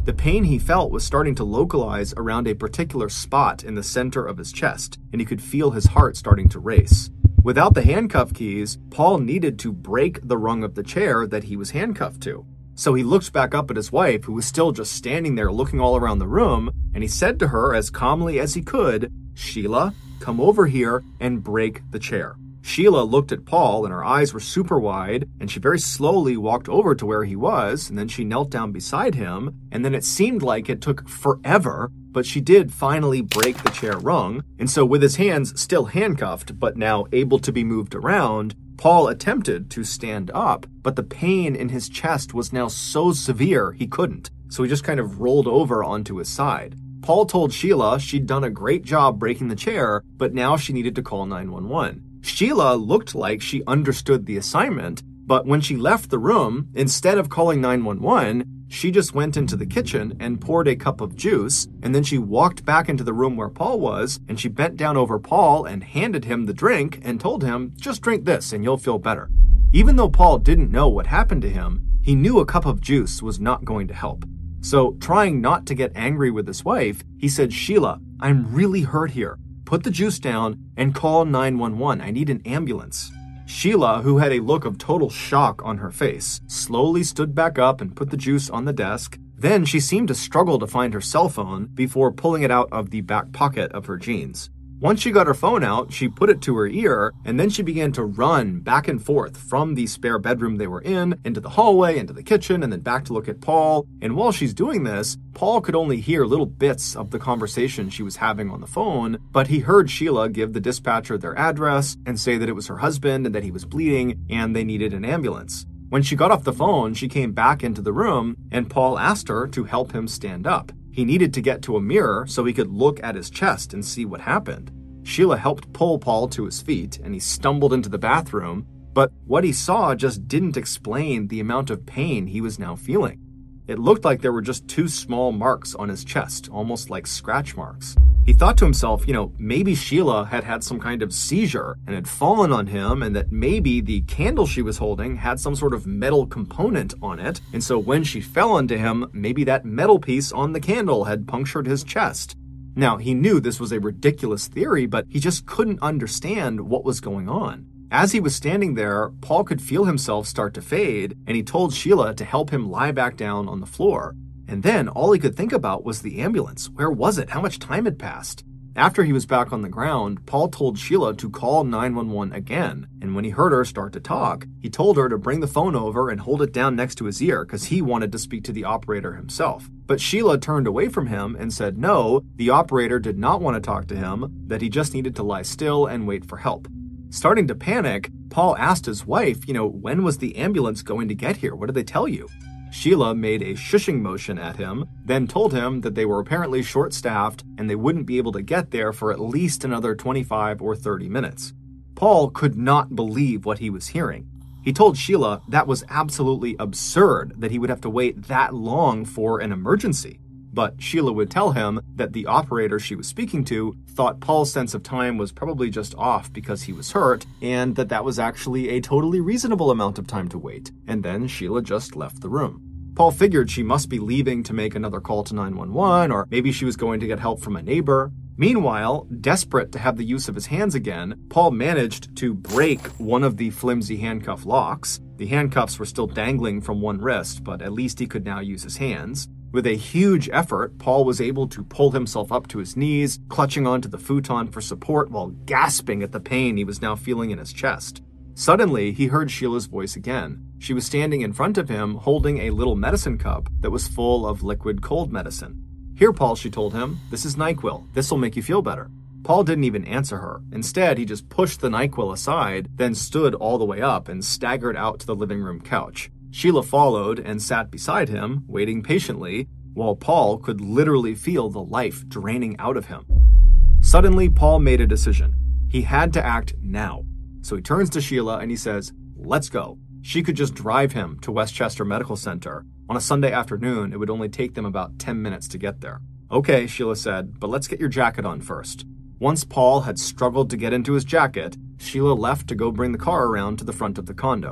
The pain he felt was starting to localize around a particular spot in the center of his chest, and he could feel his heart starting to race. Without the handcuff keys, Paul needed to break the rung of the chair that he was handcuffed to. So he looked back up at his wife, who was still just standing there looking all around the room, and he said to her as calmly as he could, "Sheila, come over here and break the chair." Sheila looked at Paul and her eyes were super wide, and she very slowly walked over to where he was, and then she knelt down beside him, and then it seemed like it took forever, but she did finally break the chair rung, and so with his hands still handcuffed, but now able to be moved around, Paul attempted to stand up, but the pain in his chest was now so severe he couldn't, so he just kind of rolled over onto his side. Paul told Sheila she'd done a great job breaking the chair, but now she needed to call 911. Sheila looked like she understood the assignment, but when she left the room, instead of calling 911, she just went into the kitchen and poured a cup of juice, and then she walked back into the room where Paul was, and she bent down over Paul and handed him the drink and told him, "Just drink this and you'll feel better." Even though Paul didn't know what happened to him, he knew a cup of juice was not going to help. So, trying not to get angry with his wife, he said, "Sheila, I'm really hurt here. Put the juice down and call 911. I need an ambulance." Sheila, who had a look of total shock on her face, slowly stood back up and put the juice on the desk. Then she seemed to struggle to find her cell phone before pulling it out of the back pocket of her jeans. Once she got her phone out, she put it to her ear, and then she began to run back and forth from the spare bedroom they were in, into the hallway, into the kitchen, and then back to look at Paul. And while she's doing this, Paul could only hear little bits of the conversation she was having on the phone, but he heard Sheila give the dispatcher their address and say that it was her husband and that he was bleeding and they needed an ambulance. When she got off the phone, she came back into the room, and Paul asked her to help him stand up. He needed to get to a mirror so he could look at his chest and see what happened. Sheila helped pull Paul to his feet, and he stumbled into the bathroom, but what he saw just didn't explain the amount of pain he was now feeling. It looked like there were just 2 small marks on his chest, almost like scratch marks. He thought to himself, maybe Sheila had had some kind of seizure and had fallen on him, and that maybe the candle she was holding had some sort of metal component on it, and so when she fell onto him, maybe that metal piece on the candle had punctured his chest. Now, he knew this was a ridiculous theory, but he just couldn't understand what was going on. As he was standing there, Paul could feel himself start to fade, and he told Sheila to help him lie back down on the floor. And then all he could think about was the ambulance. Where was it? How much time had passed? After he was back on the ground, Paul told Sheila to call 911 again, and when he heard her start to talk, he told her to bring the phone over and hold it down next to his ear because he wanted to speak to the operator himself. But Sheila turned away from him and said no, the operator did not want to talk to him, that he just needed to lie still and wait for help. Starting to panic, Paul asked his wife, when was the ambulance going to get here? What did they tell you? Sheila made a shushing motion at him, then told him that they were apparently short-staffed and they wouldn't be able to get there for at least another 25 or 30 minutes. Paul could not believe what he was hearing. He told Sheila that was absolutely absurd that he would have to wait that long for an emergency. But Sheila would tell him that the operator she was speaking to thought Paul's sense of time was probably just off because he was hurt, and that was actually a totally reasonable amount of time to wait. And then Sheila just left the room. Paul figured she must be leaving to make another call to 911, or maybe she was going to get help from a neighbor. Meanwhile, desperate to have the use of his hands again, Paul managed to break one of the flimsy handcuff locks. The handcuffs were still dangling from one wrist, but at least he could now use his hands. With a huge effort, Paul was able to pull himself up to his knees, clutching onto the futon for support while gasping at the pain he was now feeling in his chest. Suddenly, he heard Sheila's voice again. She was standing in front of him, holding a little medicine cup that was full of liquid cold medicine. "Here, Paul," she told him. "This is NyQuil. This'll make you feel better." Paul didn't even answer her. Instead, he just pushed the NyQuil aside, then stood all the way up and staggered out to the living room couch. Sheila followed and sat beside him, waiting patiently, while Paul could literally feel the life draining out of him. Suddenly, Paul made a decision. He had to act now. So he turns to Sheila and he says, "Let's go." She could just drive him to Westchester Medical Center. On a Sunday afternoon, it would only take them about 10 minutes to get there. "Okay," Sheila said, "but let's get your jacket on first." Once Paul had struggled to get into his jacket, Sheila left to go bring the car around to the front of the condo.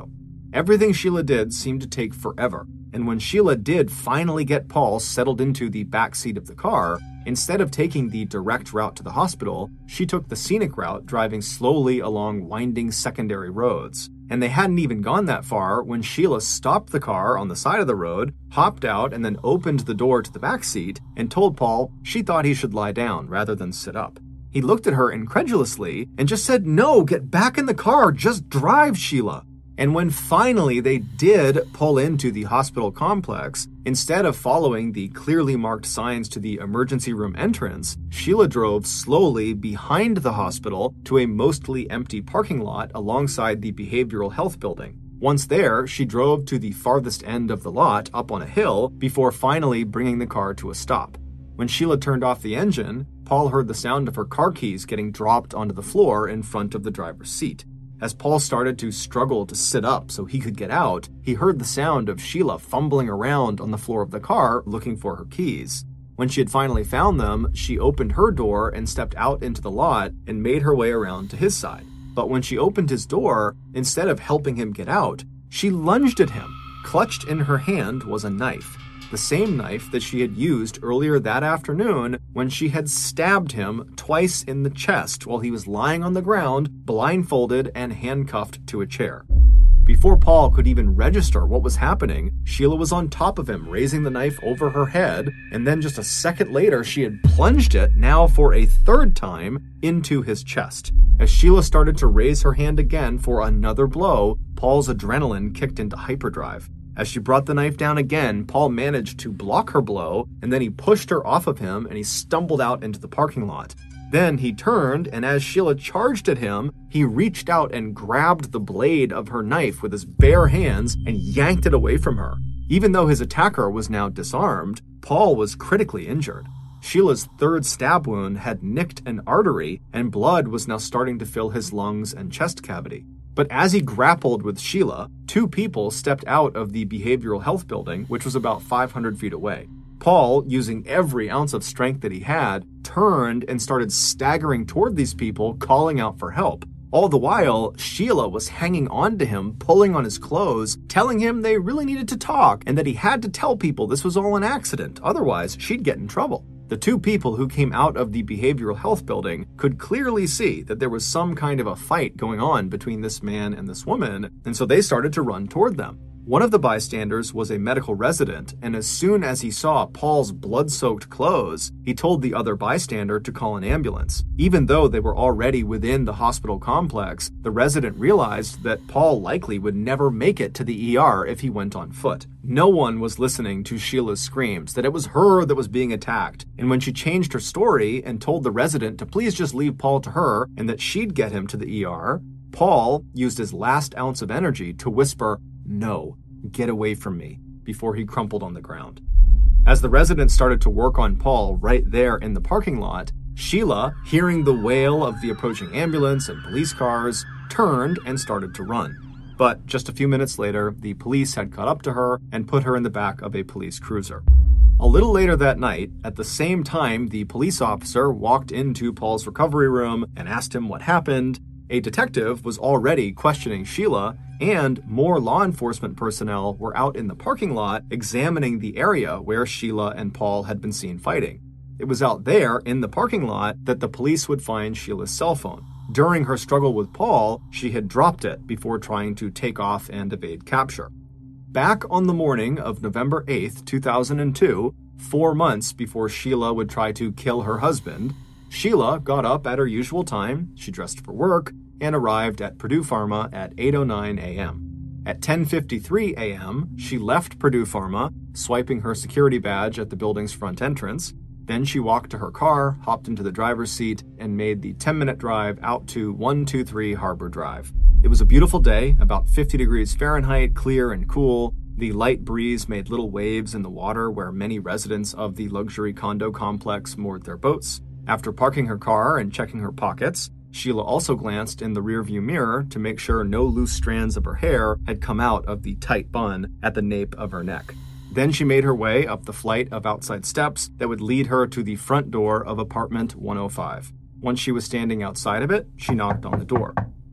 Everything Sheila did seemed to take forever, and when Sheila did finally get Paul settled into the back seat of the car, instead of taking the direct route to the hospital, she took the scenic route, driving slowly along winding secondary roads. And they hadn't even gone that far when Sheila stopped the car on the side of the road, hopped out, and then opened the door to the back seat and told Paul she thought he should lie down rather than sit up. He looked at her incredulously and just said, "No, get back in the car, just drive, Sheila." And when finally they did pull into the hospital complex, instead of following the clearly marked signs to the emergency room entrance, Sheila drove slowly behind the hospital to a mostly empty parking lot alongside the behavioral health building. Once there, she drove to the farthest end of the lot up on a hill before finally bringing the car to a stop. When Sheila turned off the engine, Paul heard the sound of her car keys getting dropped onto the floor in front of the driver's seat. As Paul started to struggle to sit up so he could get out, he heard the sound of Sheila fumbling around on the floor of the car looking for her keys. When she had finally found them, she opened her door and stepped out into the lot and made her way around to his side. But when she opened his door, instead of helping him get out, she lunged at him. Clutched in her hand was a knife. The same knife that she had used earlier that afternoon when she had stabbed him twice in the chest while he was lying on the ground, blindfolded and handcuffed to a chair. Before Paul could even register what was happening, Sheila was on top of him, raising the knife over her head, and then just a second later, she had plunged it, now for a third time, into his chest. As Sheila started to raise her hand again for another blow, Paul's adrenaline kicked into hyperdrive. As she brought the knife down again, Paul managed to block her blow, and then he pushed her off of him and he stumbled out into the parking lot. Then he turned, and as Sheila charged at him, he reached out and grabbed the blade of her knife with his bare hands and yanked it away from her. Even though his attacker was now disarmed, Paul was critically injured. Sheila's third stab wound had nicked an artery, and blood was now starting to fill his lungs and chest cavity. But as he grappled with Sheila, two people stepped out of the behavioral health building, which was about 500 feet away. Paul, using every ounce of strength that he had, turned and started staggering toward these people, calling out for help. All the while, Sheila was hanging on to him, pulling on his clothes, telling him they really needed to talk and that he had to tell people this was all an accident, otherwise she'd get in trouble. The two people who came out of the behavioral health building could clearly see that there was some kind of a fight going on between this man and this woman, and so they started to run toward them. One of the bystanders was a medical resident, and as soon as he saw Paul's blood-soaked clothes, he told the other bystander to call an ambulance. Even though they were already within the hospital complex, the resident realized that Paul likely would never make it to the ER if he went on foot. No one was listening to Sheila's screams that it was her that was being attacked, and when she changed her story and told the resident to please just leave Paul to her and that she'd get him to the ER, Paul used his last ounce of energy to whisper, "No, get away from me," before he crumpled on the ground. As the resident started to work on Paul right there in the parking lot, Sheila, hearing the wail of the approaching ambulance and police cars, turned and started to run. But just a few minutes later, the police had caught up to her and put her in the back of a police cruiser. A little later that night, at the same time the police officer walked into Paul's recovery room and asked him what happened, a detective was already questioning Sheila, and more law enforcement personnel were out in the parking lot examining the area where Sheila and Paul had been seen fighting. It was out there in the parking lot that the police would find Sheila's cell phone. During her struggle with Paul, she had dropped it before trying to take off and evade capture. Back on the morning of November 8th, 2002, 4 months before Sheila would try to kill her husband, Sheila got up at her usual time, she dressed for work, and arrived at Purdue Pharma at 8:09 a.m. At 10:53 a.m., she left Purdue Pharma, swiping her security badge at the building's front entrance. Then she walked to her car, hopped into the driver's seat, and made the 10-minute drive out to 123 Harbor Drive. It was a beautiful day, about 50 degrees Fahrenheit, clear and cool. The light breeze made little waves in the water where many residents of the luxury condo complex moored their boats. After parking her car and checking her pockets, Sheila also glanced in the rearview mirror to make sure no loose strands of her hair had come out of the tight bun at the nape of her neck. Then she made her way up the flight of outside steps that would lead her to the front door of apartment 105. Once she was standing outside of it, she knocked on the door.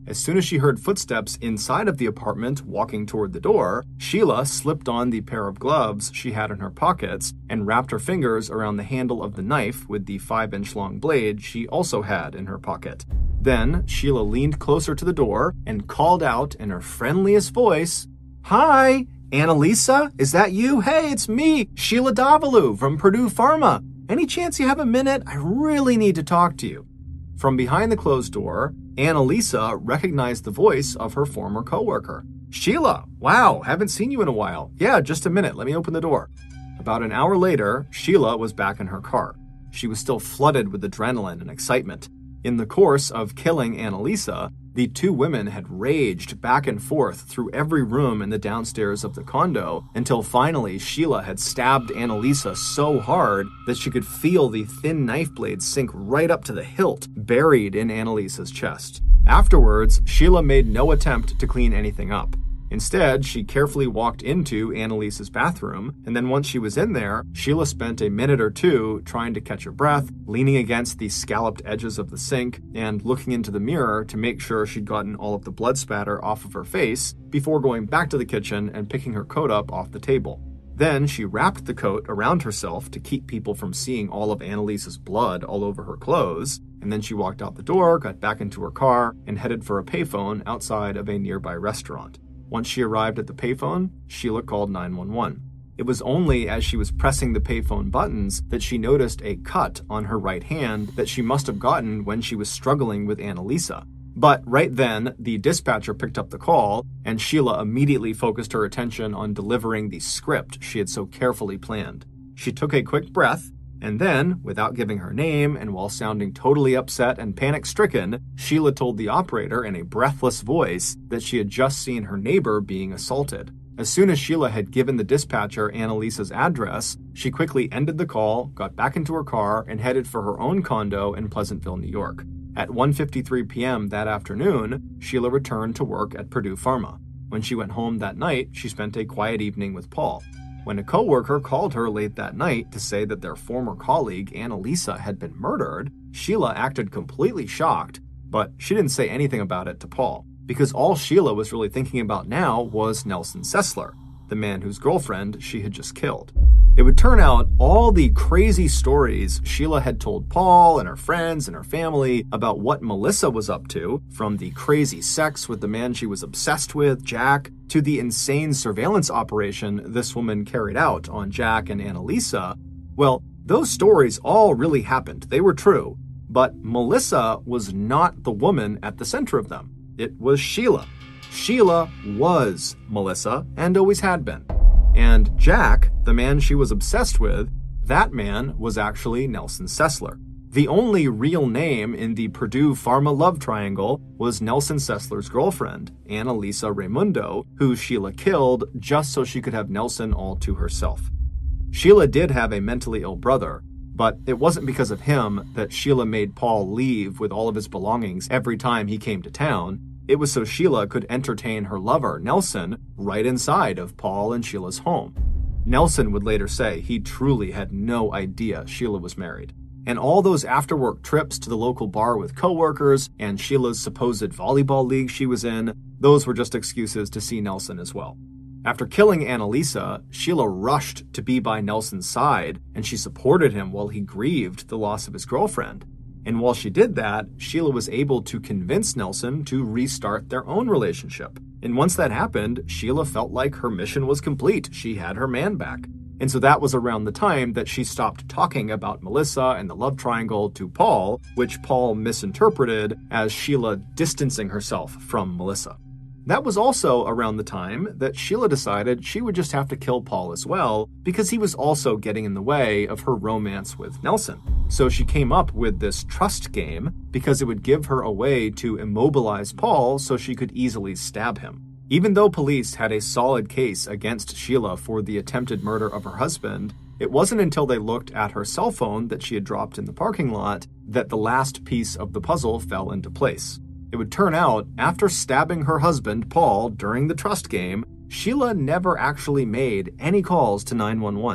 As soon as she heard footsteps inside of the apartment walking toward the door, Sheila slipped on the pair of gloves she had in her pockets and wrapped her fingers around the handle of the knife with the 5-inch long blade she also had in her pocket. Then, Sheila leaned closer to the door and called out in her friendliest voice, "Hi, Annalisa, is that you? Hey, it's me, Sheila Davalloo from Purdue Pharma. Any chance you have a minute? I really need to talk to you." From behind the closed door, Annalisa recognized the voice of her former coworker. "Sheila, wow, haven't seen you in a while. Yeah, just a minute, let me open the door." About an hour later, Sheila was back in her car. She was still flooded with adrenaline and excitement. In the course of killing Annalisa, the two women had raged back and forth through every room in the downstairs of the condo until finally Sheila had stabbed Annalisa so hard that she could feel the thin knife blade sink right up to the hilt, buried in Annalisa's chest. Afterwards, Sheila made no attempt to clean anything up. Instead, she carefully walked into Annalisa's bathroom, and then once she was in there, Sheila spent a minute or two trying to catch her breath, leaning against the scalloped edges of the sink, and looking into the mirror to make sure she'd gotten all of the blood spatter off of her face before going back to the kitchen and picking her coat up off the table. Then she wrapped the coat around herself to keep people from seeing all of Annalisa's blood all over her clothes, and then she walked out the door, got back into her car, and headed for a payphone outside of a nearby restaurant. Once she arrived at the payphone, Sheila called 911. It was only as she was pressing the payphone buttons that she noticed a cut on her right hand that she must have gotten when she was struggling with Annalisa. But right then, the dispatcher picked up the call, and Sheila immediately focused her attention on delivering the script she had so carefully planned. She took a quick breath, and then, without giving her name and while sounding totally upset and panic-stricken, Sheila told the operator in a breathless voice that she had just seen her neighbor being assaulted. As soon as Sheila had given the dispatcher Annalisa's address, she quickly ended the call, got back into her car, and headed for her own condo in Pleasantville, New York. At 1:53 p.m. that afternoon, Sheila returned to work at Purdue Pharma. When she went home that night, she spent a quiet evening with Paul. When a coworker called her late that night to say that their former colleague, Annalisa, had been murdered, Sheila acted completely shocked, but she didn't say anything about it to Paul, because all Sheila was really thinking about now was Nelson Sessler, the man whose girlfriend she had just killed. It would turn out all the crazy stories Sheila had told Paul and her friends and her family about what Melissa was up to, from the crazy sex with the man she was obsessed with, Jack, to the insane surveillance operation this woman carried out on Jack and Annalisa, well, those stories all really happened. They were true. But Melissa was not the woman at the center of them. It was Sheila. Sheila was Melissa and always had been. And Jack, the man she was obsessed with, that man was actually Nelson Sessler. The only real name in the Purdue Pharma love triangle was Nelson Sessler's girlfriend, Annalisa Raimundo, who Sheila killed just so she could have Nelson all to herself. Sheila did have a mentally ill brother, but it wasn't because of him that Sheila made Paul leave with all of his belongings every time he came to town. It was so Sheila could entertain her lover, Nelson, right inside of Paul and Sheila's home. Nelson would later say he truly had no idea Sheila was married. And all those after-work trips to the local bar with coworkers and Sheila's supposed volleyball league she was in, those were just excuses to see Nelson as well. After killing Annalisa, Sheila rushed to be by Nelson's side, and she supported him while he grieved the loss of his girlfriend. And while she did that, Sheila was able to convince Nelson to restart their own relationship. And once that happened, Sheila felt like her mission was complete. She had her man back. And so that was around the time that she stopped talking about Melissa and the love triangle to Paul, which Paul misinterpreted as Sheila distancing herself from Melissa. That was also around the time that Sheila decided she would just have to kill Paul as well, because he was also getting in the way of her romance with Nelson. So she came up with this trust game because it would give her a way to immobilize Paul so she could easily stab him. Even though police had a solid case against Sheila for the attempted murder of her husband, it wasn't until they looked at her cell phone that she had dropped in the parking lot that the last piece of the puzzle fell into place. It would turn out, after stabbing her husband, Paul, during the trust game, Sheila never actually made any calls to 911.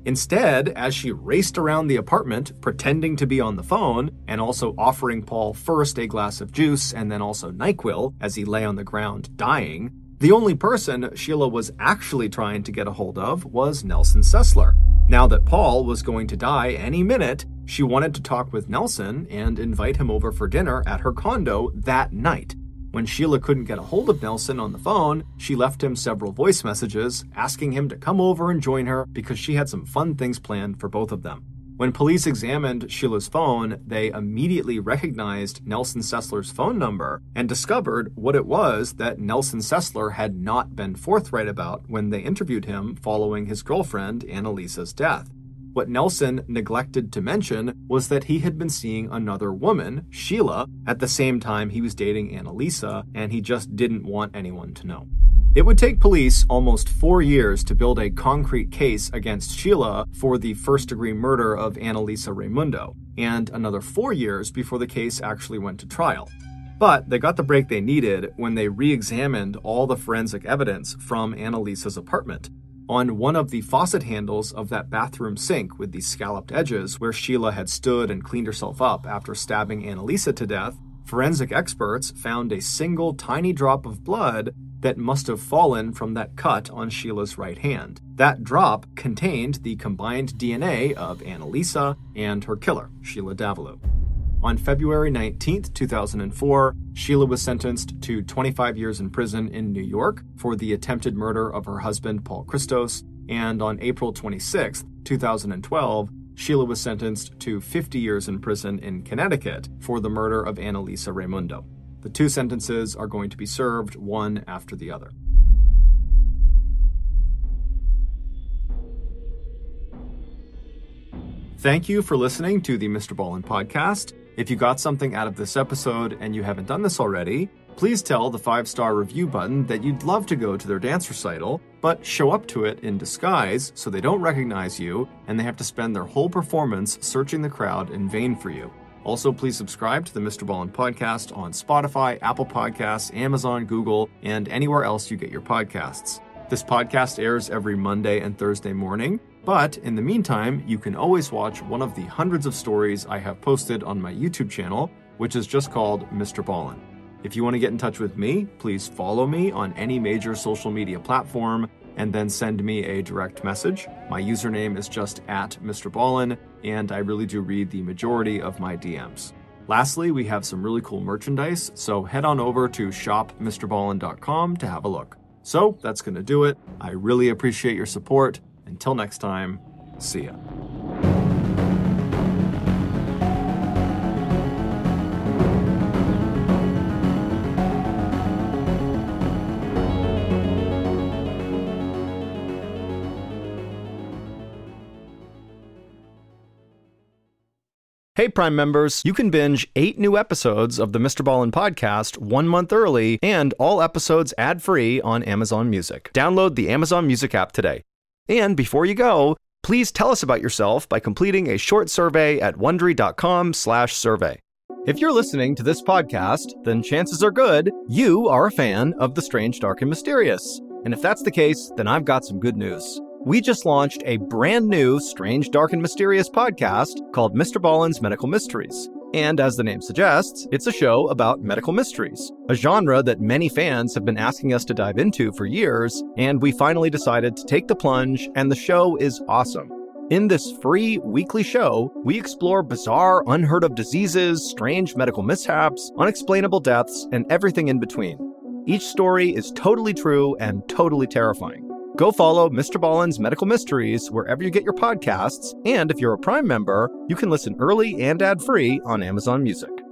Instead, as she raced around the apartment, pretending to be on the phone, and also offering Paul first a glass of juice and then also NyQuil as he lay on the ground dying, the only person Sheila was actually trying to get a hold of was Nelson Sessler. Now that Paul was going to die any minute, she wanted to talk with Nelson and invite him over for dinner at her condo that night. When Sheila couldn't get a hold of Nelson on the phone, she left him several voice messages asking him to come over and join her because she had some fun things planned for both of them. When police examined Sheila's phone, they immediately recognized Nelson Sessler's phone number and discovered what it was that Nelson Sessler had not been forthright about when they interviewed him following his girlfriend Annalisa's death. What Nelson neglected to mention was that he had been seeing another woman, Sheila, at the same time he was dating Annalisa, and he just didn't want anyone to know. It would take police almost 4 years to build a concrete case against Sheila for the first-degree murder of Annalisa Raimundo, and another 4 years before the case actually went to trial. But they got the break they needed when they re-examined all the forensic evidence from Annalisa's apartment. On one of the faucet handles of that bathroom sink with the scalloped edges where Sheila had stood and cleaned herself up after stabbing Annalisa to death, forensic experts found a single tiny drop of blood that must have fallen from that cut on Sheila's right hand. That drop contained the combined DNA of Annalisa and her killer, Sheila Davalloo. On February 19, 2004, Sheila was sentenced to 25 years in prison in New York for the attempted murder of her husband, Paul Christos, and on April 26, 2012, Sheila was sentenced to 50 years in prison in Connecticut for the murder of Annalisa Raimundo. The two sentences are going to be served one after the other. Thank you for listening to the Mr. Ballin podcast. If you got something out of this episode and you haven't done this already, please tell the 5-star review button that you'd love to go to their dance recital, but show up to it in disguise so they don't recognize you and they have to spend their whole performance searching the crowd in vain for you. Also, please subscribe to the Mr. Ballin podcast on Spotify, Apple Podcasts, Amazon, Google, and anywhere else you get your podcasts. This podcast airs every Monday and Thursday morning, but in the meantime, you can always watch one of the hundreds of stories I have posted on my YouTube channel, which is just called Mr. Ballin. If you want to get in touch with me, please follow me on any major social media platform and then send me a direct message. My username is just @Mr. Ballin, and I really do read the majority of my DMs. Lastly, we have some really cool merchandise, so head on over to shopmrballin.com to have a look. So that's going to do it. I really appreciate your support. Until next time, see ya. Hey, Prime members, you can binge 8 new episodes of the Mr. Ballin podcast 1 month early and all episodes ad-free on Amazon Music. Download the Amazon Music app today. And before you go, please tell us about yourself by completing a short survey at Wondery.com/survey. If you're listening to this podcast, then chances are good you are a fan of The Strange, Dark, and Mysterious. And if that's the case, then I've got some good news. We just launched a brand new Strange, Dark, and Mysterious podcast called Mr. Ballin's Medical Mysteries. And as the name suggests, it's a show about medical mysteries, a genre that many fans have been asking us to dive into for years, and we finally decided to take the plunge, and the show is awesome. In this free weekly show, we explore bizarre, unheard of diseases, strange medical mishaps, unexplainable deaths, and everything in between. Each story is totally true and totally terrifying. Go follow Mr. Ballin's Medical Mysteries wherever you get your podcasts, and if you're a Prime member, you can listen early and ad-free on Amazon Music.